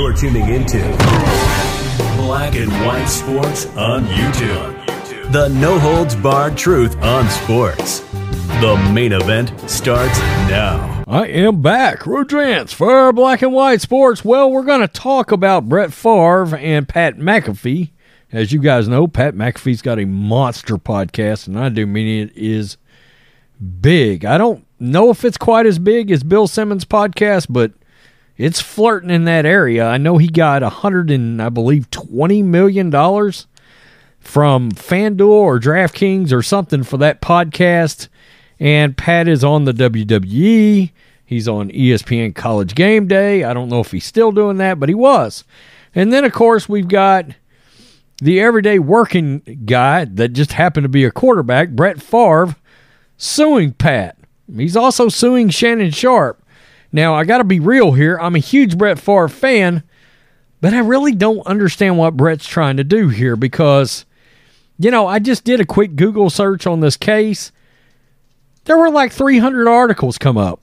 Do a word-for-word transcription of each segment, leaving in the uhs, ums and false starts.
You're tuning into Black and White Sports on YouTube. The no-holds-barred truth on sports. The main event starts now. I am back. Rudrance for Black and White Sports. Well, we're going to talk about Brett Favre and Pat McAfee. As you guys know, Pat McAfee's got a monster podcast, and I do mean it is big. I don't know if it's quite as big as Bill Simmons' podcast, but it's flirting in that area. I know he got one hundred and I believe twenty million dollars from FanDuel or DraftKings or something for that podcast. And Pat is on the W W E. He's on E S P N College Game Day. I don't know if he's still doing that, but he was. And then, of course, we've got the everyday working guy that just happened to be a quarterback, Brett Favre, suing Pat. He's also suing Shannon Sharpe. Now, I got to be real here. I'm a huge Brett Favre fan, but I really don't understand what Brett's trying to do here because, you know, I just did a quick Google search on this case. There were like three hundred articles come up,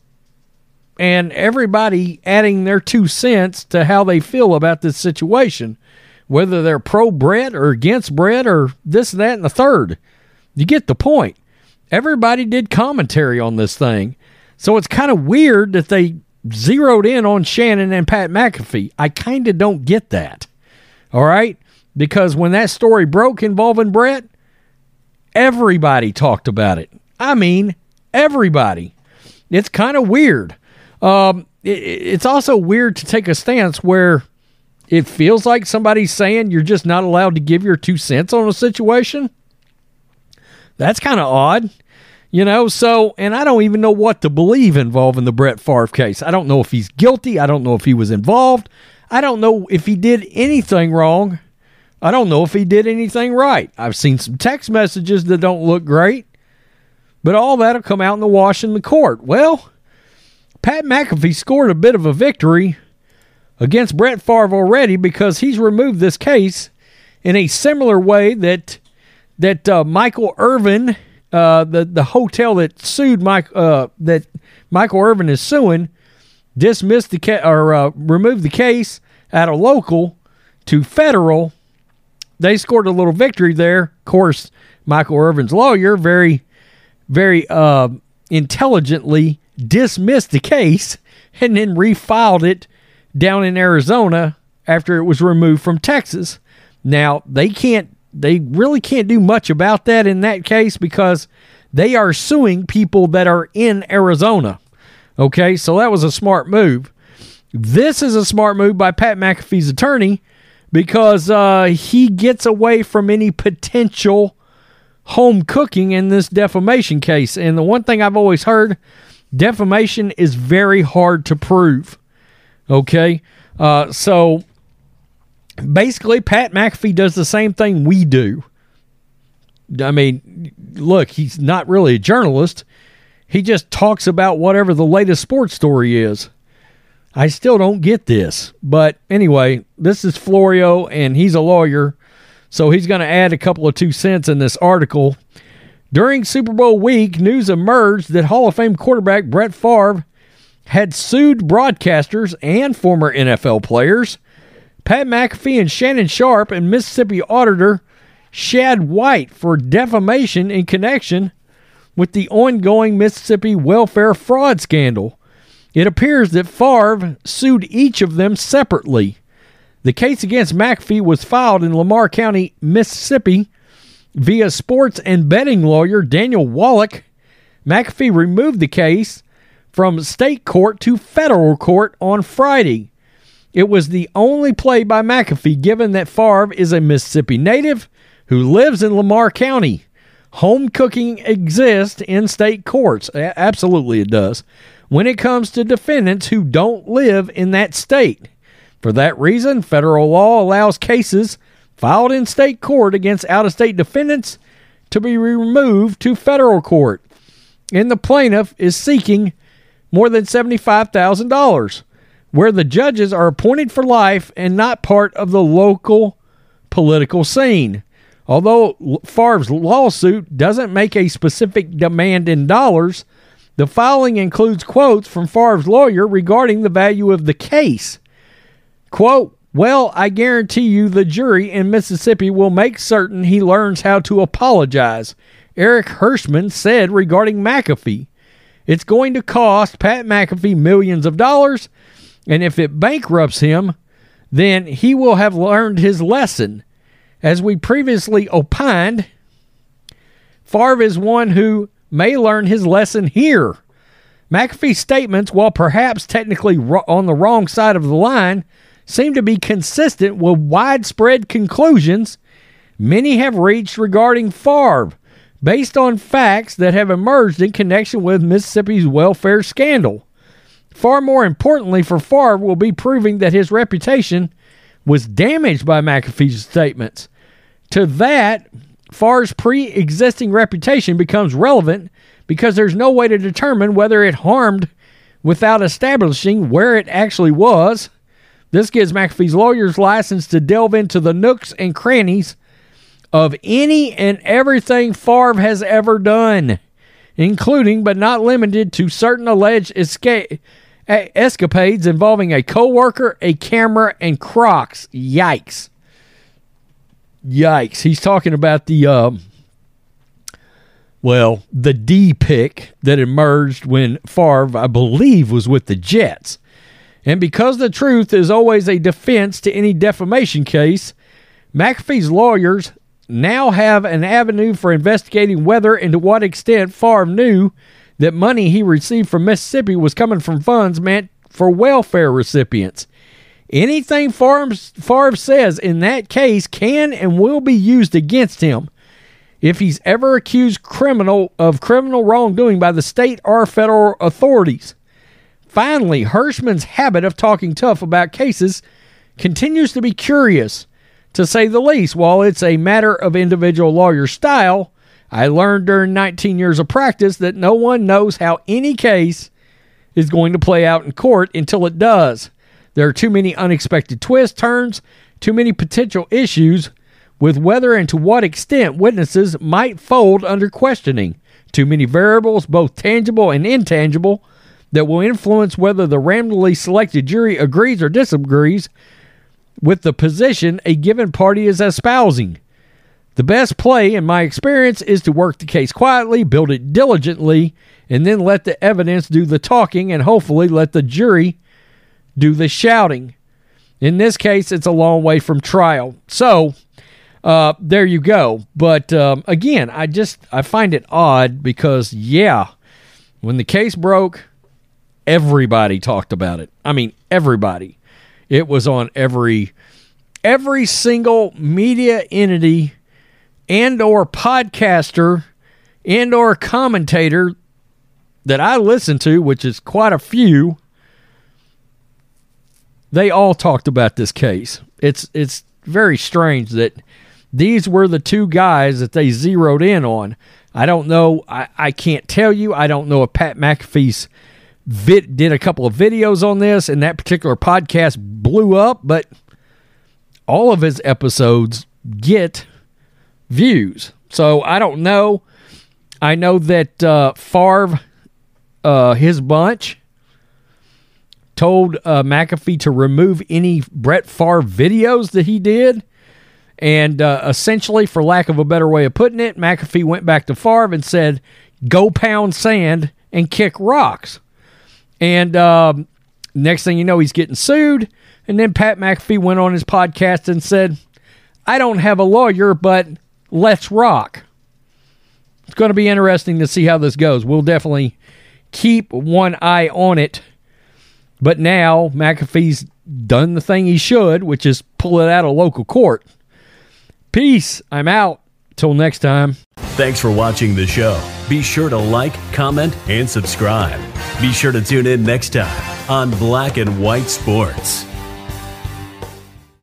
and everybody adding their two cents to how they feel about this situation, whether they're pro-Brett or against Brett or this, that, and the third. You get the point. Everybody did commentary on this thing. So it's kind of weird that they zeroed in on Shannon and Pat McAfee. I kind of don't get that. All right? Because when that story broke involving Brett, everybody talked about it. I mean, everybody. It's kind of weird. Um, it, it's also weird to take a stance where it feels like somebody's saying you're just not allowed to give your two cents on a situation. That's kind of odd. You know, so, and I don't even know what to believe involving the Brett Favre case. I don't know if he's guilty. I don't know if he was involved. I don't know if he did anything wrong. I don't know if he did anything right. I've seen some text messages that don't look great, but all that'll come out in the wash in the court. Well, Pat McAfee scored a bit of a victory against Brett Favre already because he's removed this case in a similar way that that uh, Michael Irvin, uh, the the hotel that sued Mike, uh, that Michael Irvin is suing, dismissed the ca- or uh, removed the case out of local to federal. They scored a little victory there. Of course, Michael Irvin's lawyer very, very uh, intelligently dismissed the case and then refiled it down in Arizona after it was removed from Texas. Now, they can't, they really can't do much about that in that case because they are suing people that are in Arizona. Okay, so that was a smart move. This is a smart move by Pat McAfee's attorney because uh, he gets away from any potential home cooking in this defamation case. And the one thing I've always heard, defamation is very hard to prove. Okay, uh, so basically Pat McAfee does the same thing we do. I mean, look, he's not really a journalist. He just talks about whatever the latest sports story is. I still don't get this. But anyway, this is Florio, and he's a lawyer, so he's going to add a couple of two cents in this article. During Super Bowl week, news emerged that Hall of Fame quarterback Brett Favre had sued broadcasters and former N F L players, Pat McAfee and Shannon Sharpe, and Mississippi auditor Shad White for defamation in connection with the ongoing Mississippi welfare fraud scandal. It appears that Favre sued each of them separately. The case against McAfee was filed in Lamar County, Mississippi, via sports and betting lawyer Daniel Wallach. McAfee removed the case from state court to federal court on Friday. It was the only play by McAfee given that Favre is a Mississippi native who lives in Lamar County. Home cooking exists in state courts. A- absolutely it does. When it comes to defendants who don't live in that state. For that reason, federal law allows cases filed in state court against out-of-state defendants to be removed to federal court. And the plaintiff is seeking more than seventy-five thousand dollars, where the judges are appointed for life and not part of the local political scene. Although Favre's lawsuit doesn't make a specific demand in dollars, the filing includes quotes from Favre's lawyer regarding the value of the case. Quote, well, I guarantee you the jury in Mississippi will make certain he learns how to apologize, Eric Hirschman said regarding McAfee. It's going to cost Pat McAfee millions of dollars, and if it bankrupts him, then he will have learned his lesson. As we previously opined, Favre is one who may learn his lesson here. McAfee's statements, while perhaps technically on the wrong side of the line, seem to be consistent with widespread conclusions many have reached regarding Favre, based on facts that have emerged in connection with Mississippi's welfare scandal. Far more importantly for Favre will be proving that his reputation was damaged by McAfee's statements. To that, Favre's pre-existing reputation becomes relevant because there's no way to determine whether it harmed without establishing where it actually was. This gives McAfee's lawyers license to delve into the nooks and crannies of any and everything Favre has ever done, including but not limited to certain alleged escape, escapades involving a co-worker, a camera, and Crocs. Yikes. Yikes. He's talking about the, um, well, the D pick that emerged when Favre, I believe, was with the Jets. And because the truth is always a defense to any defamation case, McAfee's lawyers now have an avenue for investigating whether and to what extent Favre knew that money he received from Mississippi was coming from funds meant for welfare recipients. Anything Favre, Favre says in that case can and will be used against him if he's ever accused criminal of criminal wrongdoing by the state or federal authorities. Finally, Hirschman's habit of talking tough about cases continues to be curious, to say the least. While it's a matter of individual lawyer style, I learned during nineteen years of practice that no one knows how any case is going to play out in court until it does. There are too many unexpected twists, turns, too many potential issues with whether and to what extent witnesses might fold under questioning. Too many variables, both tangible and intangible, that will influence whether the randomly selected jury agrees or disagrees with the position a given party is espousing. The best play, in my experience, is to work the case quietly, build it diligently, and then let the evidence do the talking and hopefully let the jury do the shouting. In this case, it's a long way from trial. So, uh, there you go. But um, again, I just I find it odd because, yeah, when the case broke, everybody talked about it. I mean, everybody. It was on every every single media entity and or podcaster and or commentator that I listen to, which is quite a few. They all talked about this case. It's it's very strange that these were the two guys that they zeroed in on. I don't know. I, I can't tell you. I don't know if Pat McAfee's vid, did a couple of videos on this and that particular podcast blew up, but all of his episodes get views. So I don't know. I know that uh, Favre, uh, his bunch, told uh, McAfee to remove any Brett Favre videos that he did. And uh, essentially, for lack of a better way of putting it, McAfee went back to Favre and said, go pound sand and kick rocks. And um, next thing you know, he's getting sued. And then Pat McAfee went on his podcast and said, I don't have a lawyer, but let's rock. It's going to be interesting to see how this goes. We'll definitely keep one eye on it. But now McAfee's done the thing he should, which is pull it out of local court. Peace. I'm out. Till next time. Thanks for watching the show. Be sure to like, comment, and subscribe. Be sure to tune in next time on Black and White Sports.